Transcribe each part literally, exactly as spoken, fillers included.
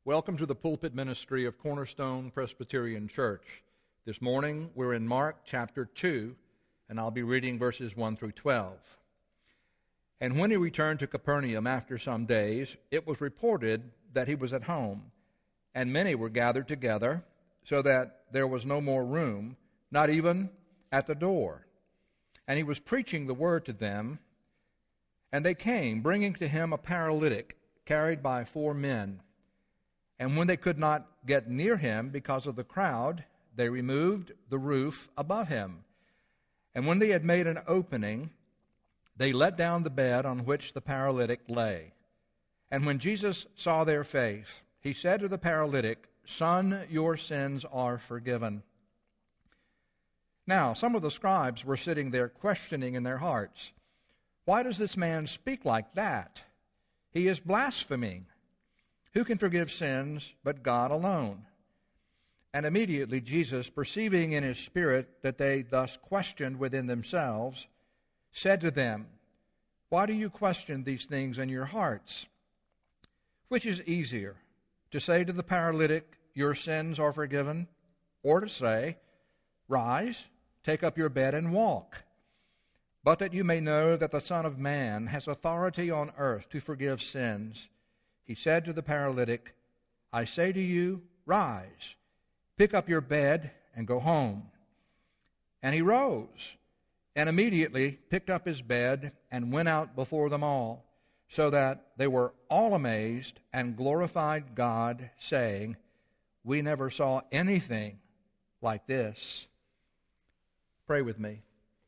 Welcome to the pulpit ministry of Cornerstone Presbyterian Church. This morning we're in Mark chapter two, and I'll be reading verses one through twelve. And when he returned to Capernaum after some days, it was reported that he was at home, and many were gathered together, so that there was no more room, not even at the door. And he was preaching the word to them, and they came, bringing to him a paralytic, carried by four men. And when they could not get near him because of the crowd, they removed the roof above him. And when they had made an opening, they let down the bed on which the paralytic lay. And when Jesus saw their faith, he said to the paralytic, "Son, your sins are forgiven." Now, some of the scribes were sitting there questioning in their hearts, "Why does this man speak like that? He is blaspheming. Who can forgive sins but God alone?" And immediately Jesus, perceiving in his spirit that they thus questioned within themselves, said to them, "Why do you question these things in your hearts? Which is easier, to say to the paralytic, 'Your sins are forgiven,' or to say, 'Rise, take up your bed and walk'? But that you may know that the Son of Man has authority on earth to forgive sins, he said to the paralytic, 'I say to you, rise, pick up your bed, and go home.' And he rose, and immediately picked up his bed, and went out before them all, so that they were all amazed, and glorified God, saying, 'We never saw anything like this.'" Pray with me.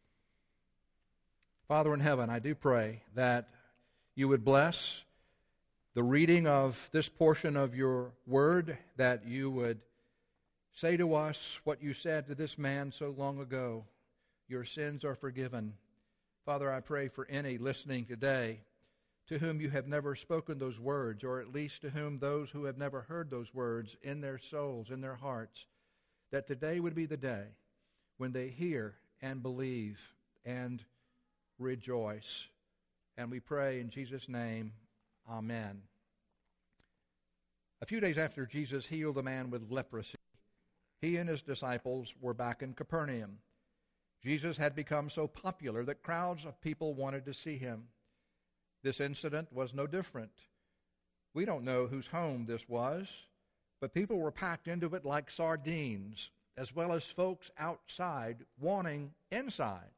Father in heaven, I do pray that you would bless the reading of this portion of your word, that you would say to us what you said to this man so long ago, "Your sins are forgiven." Father, I pray for any listening today to whom you have never spoken those words, or at least to whom those who have never heard those words in their souls, in their hearts, that today would be the day when they hear and believe and rejoice. And we pray in Jesus' name, amen. A few days after Jesus healed a man with leprosy, he and his disciples were back in Capernaum. Jesus had become so popular that crowds of people wanted to see him. This incident was no different. We don't know whose home this was, but people were packed into it like sardines, as well as folks outside wanting inside.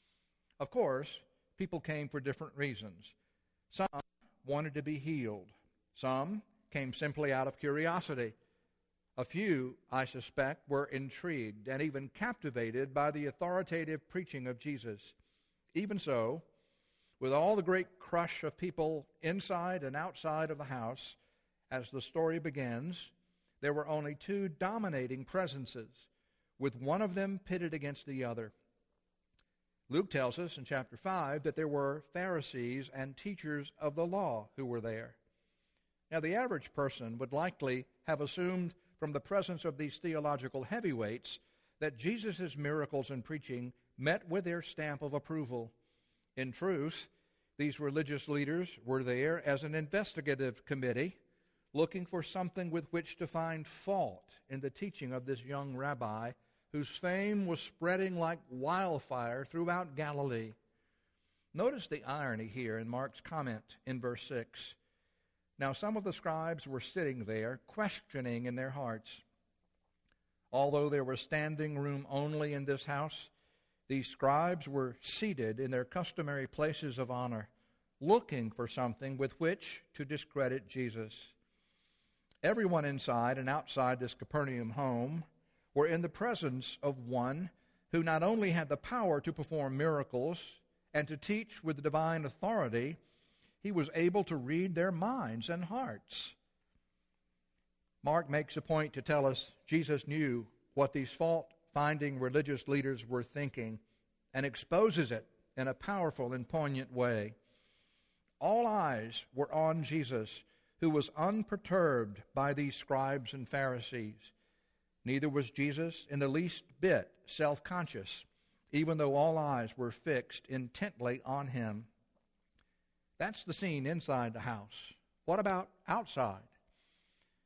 Of course, people came for different reasons. Some wanted to be healed. Some came simply out of curiosity. A few, I suspect, were intrigued and even captivated by the authoritative preaching of Jesus. Even so, with all the great crush of people inside and outside of the house, as the story begins, there were only two dominating presences, with one of them pitted against the other. Luke tells us in chapter five that there were Pharisees and teachers of the law who were there. Now, the average person would likely have assumed from the presence of these theological heavyweights that Jesus' miracles and preaching met with their stamp of approval. In truth, these religious leaders were there as an investigative committee, looking for something with which to find fault in the teaching of this young rabbi, whose fame was spreading like wildfire throughout Galilee. Notice the irony here in Mark's comment in verse six. Now some of the scribes were sitting there, questioning in their hearts. Although there was standing room only in this house, these scribes were seated in their customary places of honor, looking for something with which to discredit Jesus. Everyone inside and outside this Capernaum home were in the presence of one who not only had the power to perform miracles and to teach with divine authority, he was able to read their minds and hearts. Mark makes a point to tell us Jesus knew what these fault-finding religious leaders were thinking and exposes it in a powerful and poignant way. All eyes were on Jesus, who was unperturbed by these scribes and Pharisees. Neither was Jesus in the least bit self-conscious, even though all eyes were fixed intently on him. That's the scene inside the house. What about outside?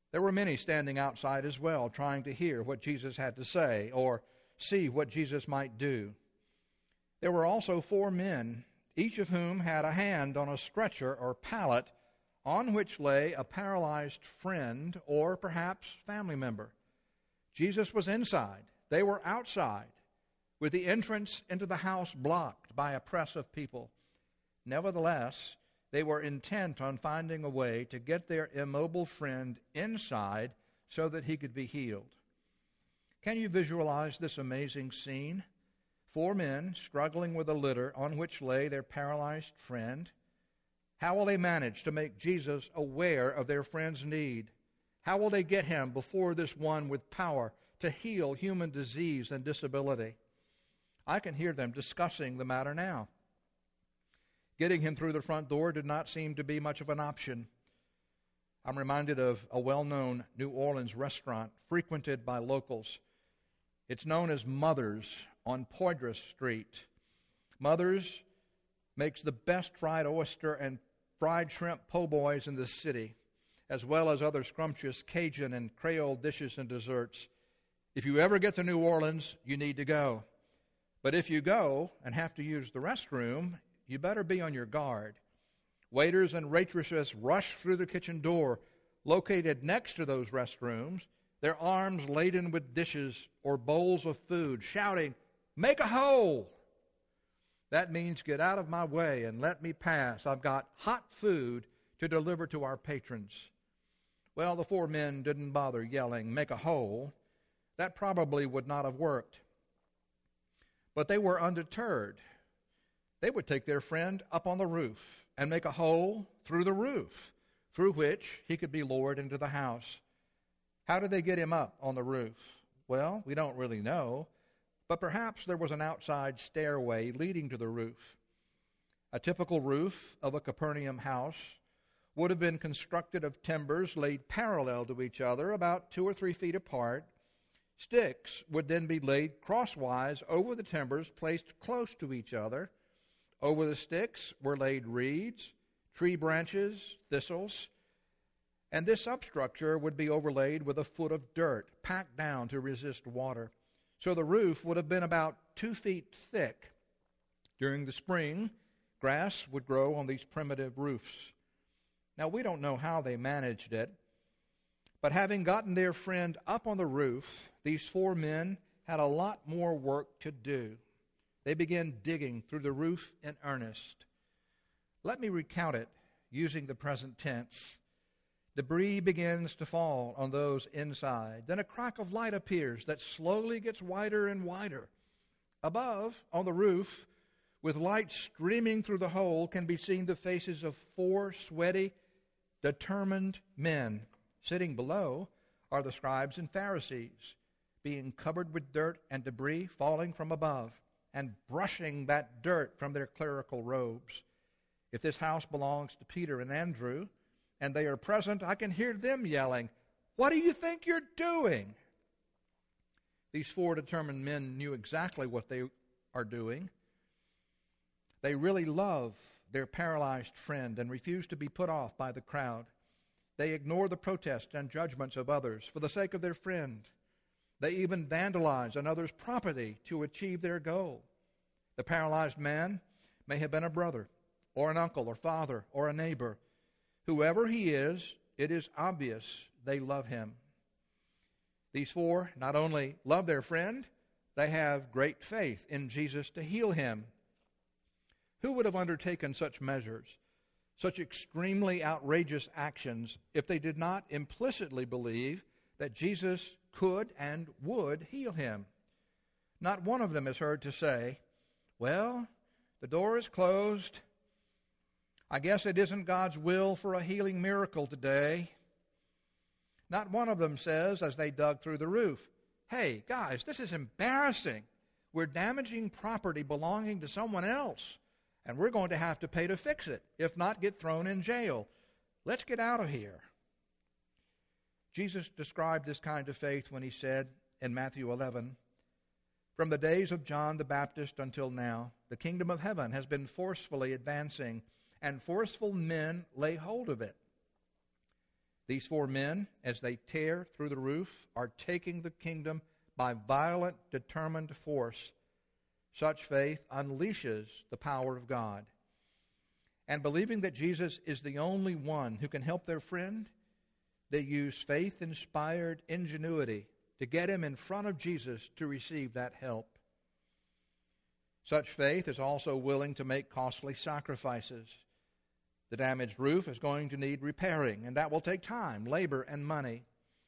There were many standing outside as well, trying to hear what Jesus had to say or see what Jesus might do. There were also four men, each of whom had a hand on a stretcher or pallet on which lay a paralyzed friend or perhaps family member. Jesus was inside. They were outside, with the entrance into the house blocked by a press of people. Nevertheless, they were intent on finding a way to get their immobile friend inside so that he could be healed. Can you visualize this amazing scene? Four men struggling with a litter on which lay their paralyzed friend. How will they manage to make Jesus aware of their friend's need? How will they get him before this one with power to heal human disease and disability? I can hear them discussing the matter now. Getting him through the front door did not seem to be much of an option. I'm reminded of a well-known New Orleans restaurant frequented by locals. It's known as Mother's on Poydras Street. Mother's makes the best fried oyster and fried shrimp po' boys in the city, as well as other scrumptious Cajun and Creole dishes and desserts. If you ever get to New Orleans, you need to go. But if you go and have to use the restroom, you better be on your guard. Waiters and waitresses rush through the kitchen door located next to those restrooms, their arms laden with dishes or bowls of food, shouting, "Make a hole!" That means get out of my way and let me pass. I've got hot food to deliver to our patrons. Well, the four men didn't bother yelling, "Make a hole." That probably would not have worked. But they were undeterred. They would take their friend up on the roof and make a hole through the roof, through which he could be lowered into the house. How did they get him up on the roof? Well, we don't really know, but perhaps there was an outside stairway leading to the roof. A typical roof of a Capernaum house would have been constructed of timbers laid parallel to each other, about two or three feet apart. Sticks would then be laid crosswise over the timbers placed close to each other. Over the sticks were laid reeds, tree branches, thistles, and this substructure would be overlaid with a foot of dirt, packed down to resist water. So the roof would have been about two feet thick. During the spring, grass would grow on these primitive roofs. Now, we don't know how they managed it, but having gotten their friend up on the roof, these four men had a lot more work to do. They began digging through the roof in earnest. Let me recount it using the present tense. Debris begins to fall on those inside. Then a crack of light appears that slowly gets wider and wider. Above, on the roof, with light streaming through the hole, can be seen the faces of four sweaty, determined men. Sitting below are the scribes and Pharisees, being covered with dirt and debris falling from above, and brushing that dirt from their clerical robes. If this house belongs to Peter and Andrew, and they are present, I can hear them yelling, "What do you think you're doing?" These four determined men knew exactly what they are doing. They really love their paralyzed friend and refuse to be put off by the crowd. They ignore the protests and judgments of others for the sake of their friend. They even vandalize another's property to achieve their goal. The paralyzed man may have been a brother, or an uncle, or father, or a neighbor. Whoever he is, it is obvious they love him. These four not only love their friend, they have great faith in Jesus to heal him. Who would have undertaken such measures, such extremely outrageous actions, if they did not implicitly believe that Jesus could and would heal him? Not one of them is heard to say, "Well, the door is closed. I guess it isn't God's will for a healing miracle today." Not one of them says, as they dug through the roof, "Hey, guys, this is embarrassing. We're damaging property belonging to someone else, and we're going to have to pay to fix it, if not get thrown in jail. Let's get out of here." Jesus described this kind of faith when he said in Matthew eleven, "From the days of John the Baptist until now, the kingdom of heaven has been forcefully advancing, and forceful men lay hold of it." These four men, as they tear through the roof, are taking the kingdom by violent, determined force. Such faith unleashes the power of God. And believing that Jesus is the only one who can help their friend, they use faith-inspired ingenuity to get him in front of Jesus to receive that help. Such faith is also willing to make costly sacrifices. The damaged roof is going to need repairing, and that will take time, labor, and money.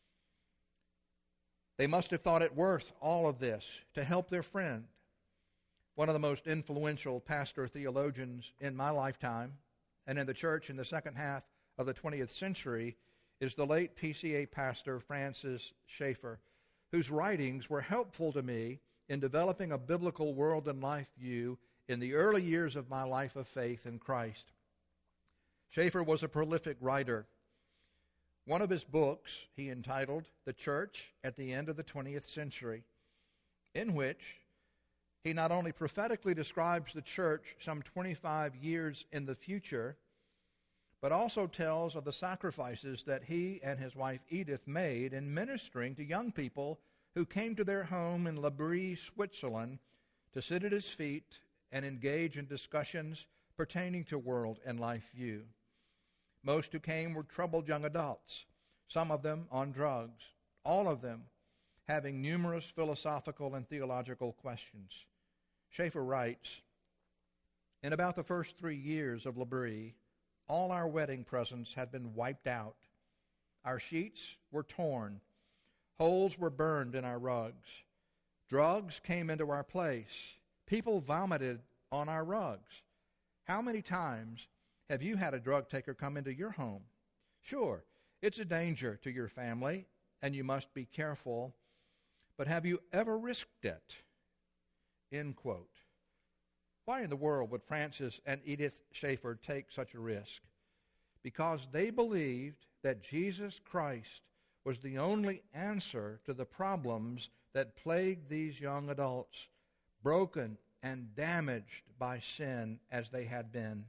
They must have thought it worth all of this to help their friend. One of the most influential pastor theologians in my lifetime and in the church in the second half of the twentieth century is the late P C A pastor Francis Schaeffer, whose writings were helpful to me in developing a biblical world and life view in the early years of my life of faith in Christ. Schaeffer was a prolific writer. One of his books he entitled The Church at the End of the twentieth Century, in which he not only prophetically describes the church some twenty-five years in the future, but also tells of the sacrifices that he and his wife Edith made in ministering to young people who came to their home in L'Abri, Switzerland, to sit at his feet and engage in discussions pertaining to world and life view. Most who came were troubled young adults, some of them on drugs, all of them having numerous philosophical and theological questions. Schaeffer writes, "In about the first three years of L'Abri, all our wedding presents had been wiped out. Our sheets were torn. Holes were burned in our rugs. Drugs came into our place. People vomited on our rugs. How many times have you had a drug taker come into your home? Sure, it's a danger to your family, and you must be careful, but have you ever risked it?" End quote. Why in the world would Francis and Edith Schaeffer take such a risk? Because they believed that Jesus Christ was the only answer to the problems that plagued these young adults, broken and damaged by sin as they had been.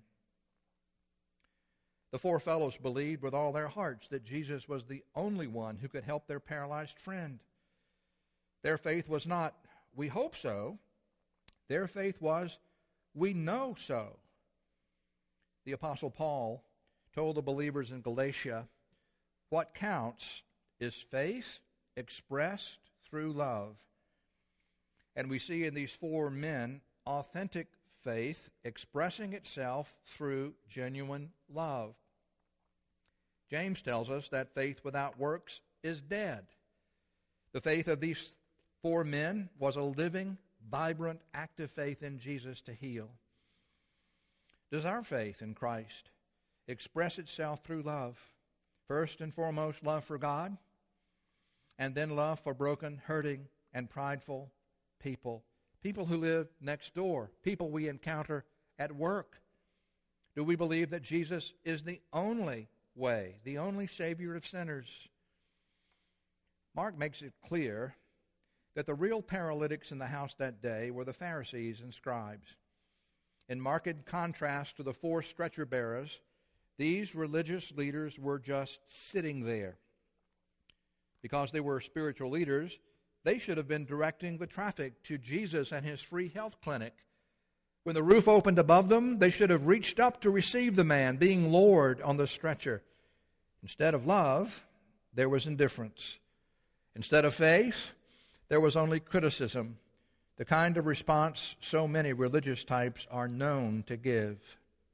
The four fellows believed with all their hearts that Jesus was the only one who could help their paralyzed friend. Their faith was not, "We hope so." Their faith was, "We know so." The Apostle Paul told the believers in Galatia, "What counts is faith expressed through love." And we see in these four men authentic faith expressing itself through genuine love. James tells us that faith without works is dead. The faith of these four men was a living, vibrant, active faith in Jesus to heal. Does our faith in Christ express itself through love? First and foremost, love for God, and then love for broken, hurting, and prideful people. People who live next door, people we encounter at work. Do we believe that Jesus is the only way, the only Savior of sinners? Mark makes it clear that the real paralytics in the house that day were the Pharisees and scribes. In marked contrast to the four stretcher bearers, these religious leaders were just sitting there. Because they were spiritual leaders, they should have been directing the traffic to Jesus and his free health clinic. When the roof opened above them, they should have reached up to receive the man being lowered on the stretcher. Instead of love, there was indifference. Instead of faith, there was only criticism, the kind of response so many religious types are known to give.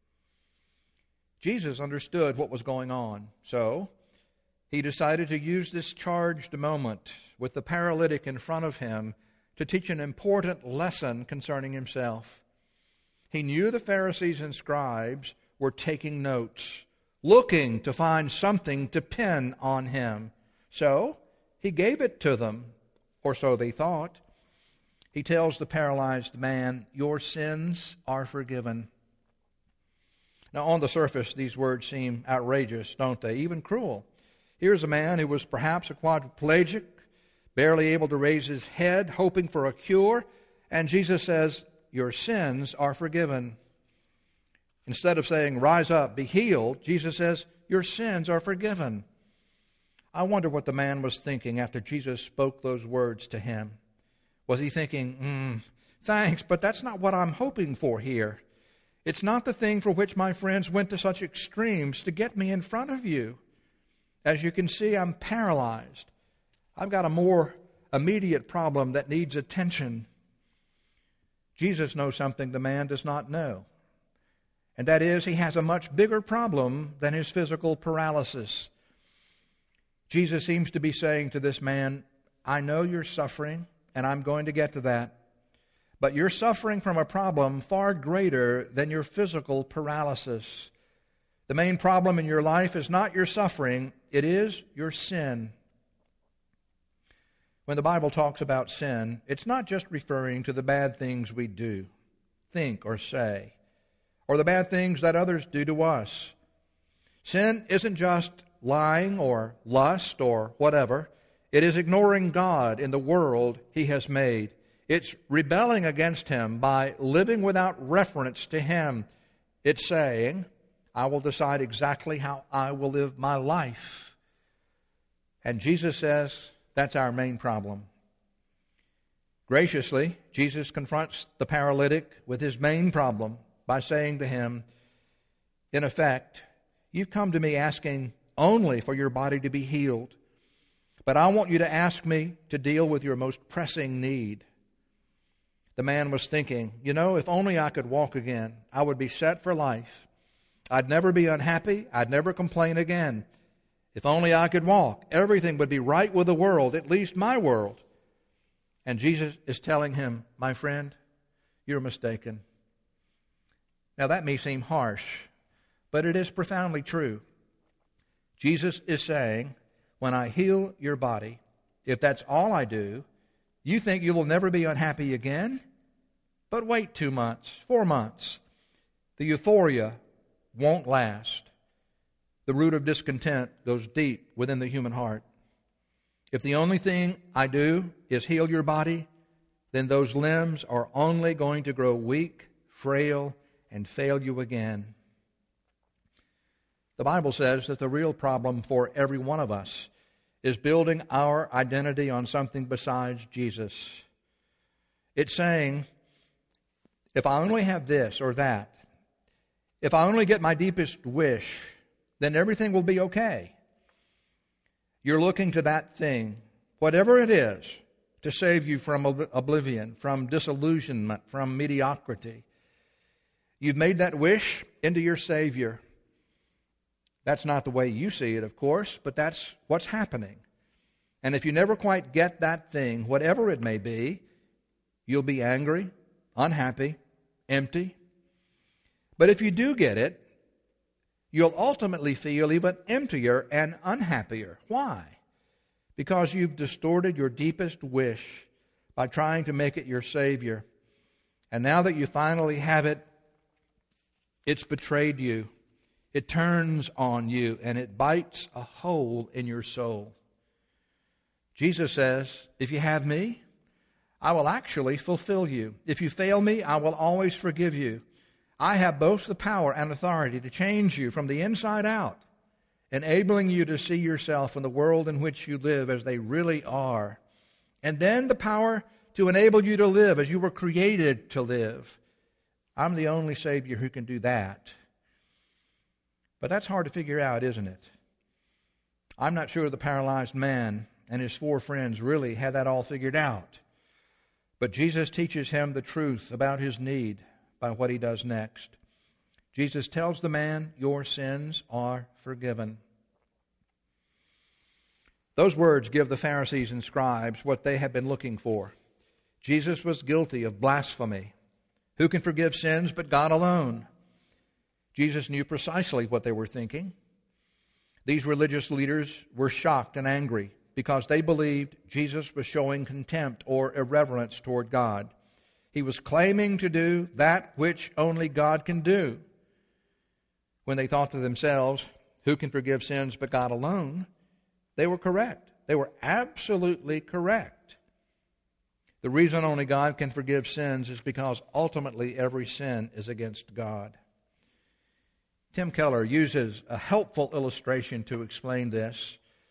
Jesus understood what was going on, so he decided to use this charged moment with the paralytic in front of him to teach an important lesson concerning himself. He knew the Pharisees and scribes were taking notes, looking to find something to pin on him. So he gave it to them, or so they thought. He tells the paralyzed man, "Your sins are forgiven." Now, on the surface, these words seem outrageous, don't they? Even cruel. Here's a man who was perhaps a quadriplegic, barely able to raise his head, hoping for a cure, and Jesus says, "Your sins are forgiven." Instead of saying, "Rise up, be healed," Jesus says, "Your sins are forgiven." I wonder what the man was thinking after Jesus spoke those words to him. Was he thinking, mm, thanks, but that's not what I'm hoping for here. It's not the thing for which my friends went to such extremes to get me in front of you. As you can see, I'm paralyzed. I've got a more immediate problem that needs attention. Jesus knows something the man does not know. And that is, he has a much bigger problem than his physical paralysis. Jesus seems to be saying to this man, I know you're suffering, and I'm going to get to that. But you're suffering from a problem far greater than your physical paralysis. The main problem in your life is not your suffering, it is your sin. When the Bible talks about sin, it's not just referring to the bad things we do, think, or say, or the bad things that others do to us. Sin isn't just lying or lust or whatever. It is ignoring God in the world He has made. It's rebelling against Him by living without reference to Him. It's saying, I will decide exactly how I will live my life. And Jesus says that's our main problem. Graciously, Jesus confronts the paralytic with his main problem by saying to him, in effect, you've come to me asking only for your body to be healed, but I want you to ask me to deal with your most pressing need. The man was thinking, you know, if only I could walk again, I would be set for life. I'd never be unhappy. I'd never complain again. If only I could walk, everything would be right with the world, at least my world. And Jesus is telling him, my friend, you're mistaken. Now that may seem harsh, but it is profoundly true. Jesus is saying, when I heal your body, if that's all I do, you think you will never be unhappy again? But wait two months, four months. The euphoria won't last. The root of discontent goes deep within the human heart. If the only thing I do is heal your body, then those limbs are only going to grow weak, frail, and fail you again. The Bible says that the real problem for every one of us is building our identity on something besides Jesus. It's saying, if I only have this or that, if I only get my deepest wish, then everything will be okay. You're looking to that thing, whatever it is, to save you from oblivion, from disillusionment, from mediocrity. You've made that wish into your Savior. That's not the way you see it, of course, but that's what's happening. And if you never quite get that thing, whatever it may be, you'll be angry, unhappy, empty. But if you do get it, you'll ultimately feel even emptier and unhappier. Why? Because you've distorted your deepest wish by trying to make it your Savior. And now that you finally have it, it's betrayed you. It turns on you and it bites a hole in your soul. Jesus says, if you have me, I will actually fulfill you. If you fail me, I will always forgive you. I have both the power and authority to change you from the inside out, enabling you to see yourself in the world in which you live as they really are. And then the power to enable you to live as you were created to live. I'm the only Savior who can do that. But that's hard to figure out, isn't it? I'm not sure the paralyzed man and his four friends really had that all figured out. But Jesus teaches him the truth about his need by what he does next. Jesus tells the man, your sins are forgiven. Those words give the Pharisees and scribes what they had been looking for. Jesus was guilty of blasphemy. Who can forgive sins but God alone? Jesus knew precisely what they were thinking. These religious leaders were shocked and angry because they believed Jesus was showing contempt or irreverence toward God. He was claiming to do that which only God can do. When they thought to themselves, who can forgive sins but God alone? They were correct. They were absolutely correct. The reason only God can forgive sins is because ultimately every sin is against God. Tim Keller uses a helpful illustration to explain this. He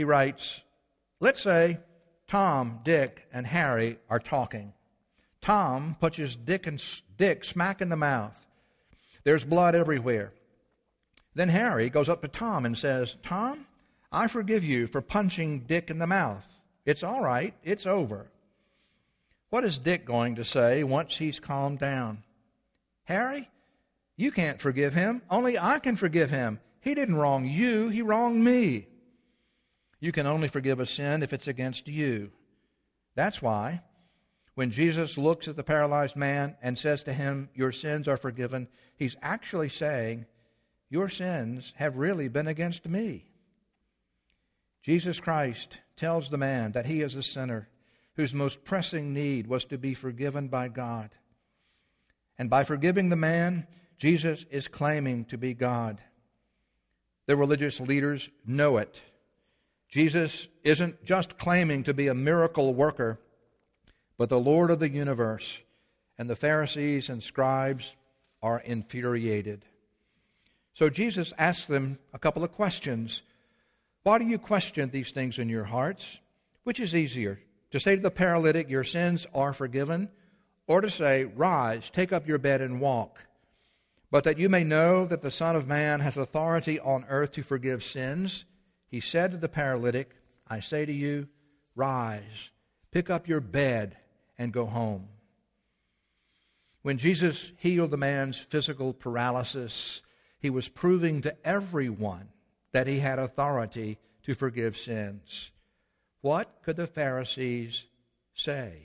he writes, let's say Tom, Dick, and Harry are talking. Tom punches Dick, and Dick smack in the mouth. There's blood everywhere. Then Harry goes up to Tom and says, Tom, I forgive you for punching Dick in the mouth. It's all right. It's over. What is Dick going to say once he's calmed down? Harry, you can't forgive him. Only I can forgive him. He didn't wrong you. He wronged me. You can only forgive a sin if it's against you. That's why when Jesus looks at the paralyzed man and says to him, your sins are forgiven, he's actually saying, your sins have really been against me. Jesus Christ tells the man that he is a sinner whose most pressing need was to be forgiven by God. And by forgiving the man, Jesus is claiming to be God. The religious leaders know it. Jesus isn't just claiming to be a miracle worker, but the Lord of the universe. And the Pharisees and scribes are infuriated. So Jesus asks them a couple of questions. Why do you question these things in your hearts? Which is easier, to say to the paralytic, your sins are forgiven, or to say, rise, take up your bed and walk? But that you may know that the Son of Man has authority on earth to forgive sins, he said to the paralytic, I say to you, rise, pick up your bed and go home. When Jesus healed the man's physical paralysis, he was proving to everyone that he had authority to forgive sins. What could the Pharisees say?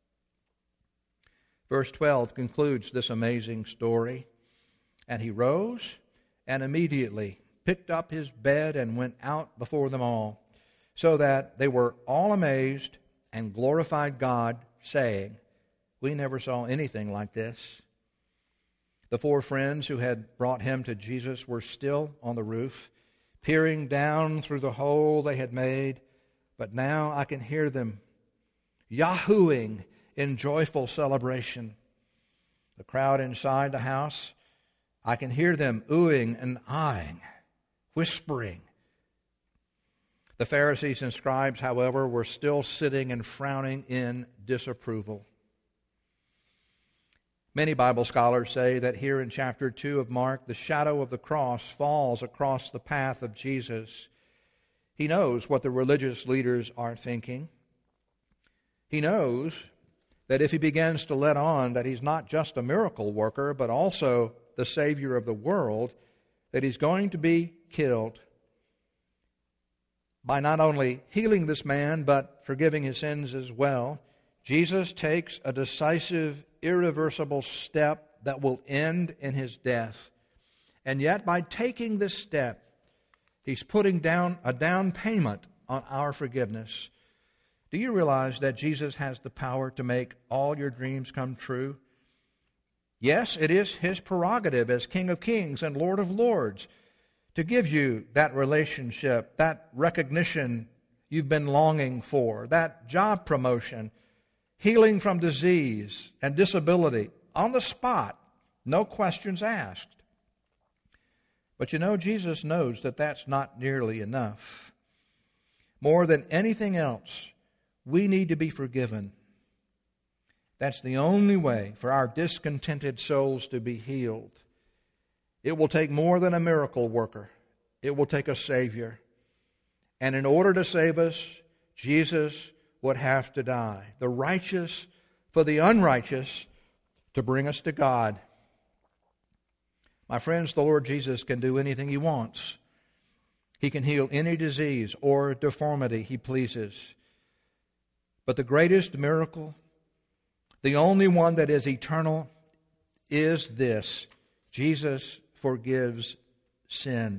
Verse twelve concludes this amazing story. And he rose and immediately picked up his bed and went out before them all, so that they were all amazed and glorified God, saying, we never saw anything like this. The four friends who had brought him to Jesus were still on the roof, peering down through the hole they had made, but now I can hear them yahooing in joyful celebration. The crowd inside the house, I can hear them oohing and eyeing, whispering. The Pharisees and scribes, however, were still sitting and frowning in disapproval. Many Bible scholars say that here in chapter two of Mark, the shadow of the cross falls across the path of Jesus. He knows what the religious leaders are thinking. He knows that if he begins to let on that he's not just a miracle worker, but also the Savior of the world, that he's going to be killed. By not only healing this man, but forgiving his sins as well, Jesus takes a decisive, irreversible step that will end in his death. And yet, by taking this step, he's putting down a down payment on our forgiveness. Do you realize that Jesus has the power to make all your dreams come true? Yes, it is his prerogative as King of Kings and Lord of Lords to give you that relationship, that recognition you've been longing for, that job promotion, healing from disease and disability on the spot, no questions asked. But you know, Jesus knows that that's not nearly enough. More than anything else, we need to be forgiven. That's the only way for our discontented souls to be healed. It will take more than a miracle worker. It will take a Savior. And in order to save us, Jesus would have to die. The righteous for the unrighteous to bring us to God. My friends, the Lord Jesus can do anything He wants. He can heal any disease or deformity He pleases. But the greatest miracle, the only one that is eternal, is this: Jesus forgives sin.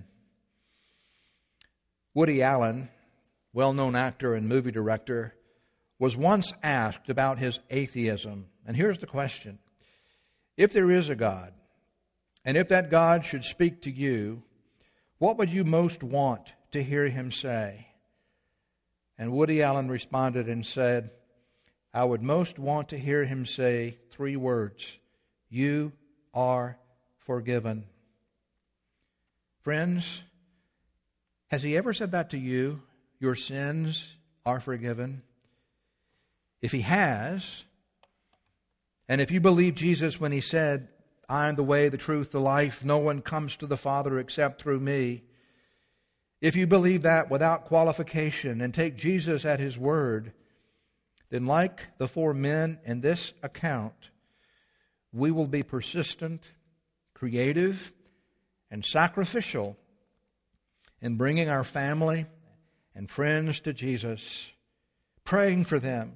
Woody Allen, well-known actor and movie director, was once asked about his atheism. And here's the question: if there is a God, and if that God should speak to you, what would you most want to hear Him say? And Woody Allen responded and said, I would most want to hear Him say three words: you are forgiven. Friends, has He ever said that to you? your sins are forgiven? If he has, and if you believe Jesus when he said, I am the way, the truth, the life, no one comes to the Father except through me, if you believe that without qualification and take Jesus at his word, then like the four men in this account, we will be persistent, creative, and sacrificial in bringing our family and friends to Jesus, praying for them,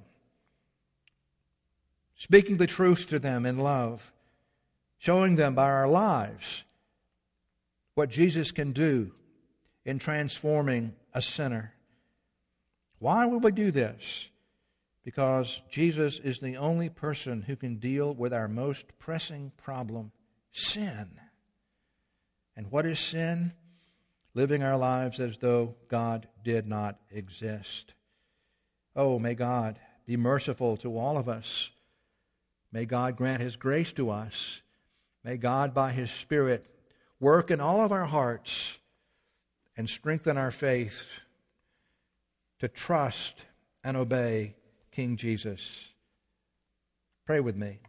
speaking the truth to them in love, showing them by our lives what Jesus can do in transforming a sinner. Why will we do this? Because Jesus is the only person who can deal with our most pressing problem, sin. And what is sin? Living our lives as though God did not exist. Oh, may God be merciful to all of us. May God grant his grace to us. May God, by his Spirit, work in all of our hearts and strengthen our faith to trust and obey King Jesus. Pray with me.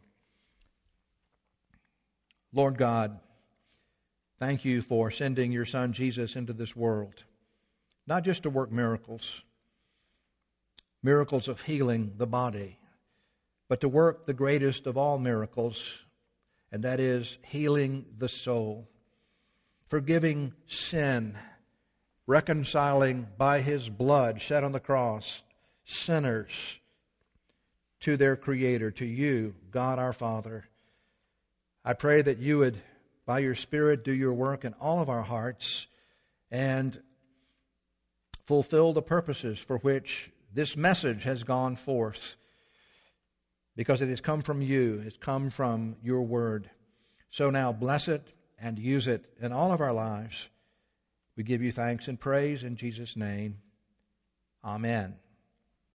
Lord God, thank you for sending your Son Jesus into this world, not just to work miracles, miracles of healing the body, but to work the greatest of all miracles, and that is healing the soul, forgiving sin, reconciling by his blood shed on the cross sinners to their Creator, to you, God our Father. I pray that you would, by your Spirit, do your work in all of our hearts and fulfill the purposes for which this message has gone forth, because it has come from you. It's come from your word. So now bless it and use it in all of our lives. We give you thanks and praise in Jesus' name. Amen.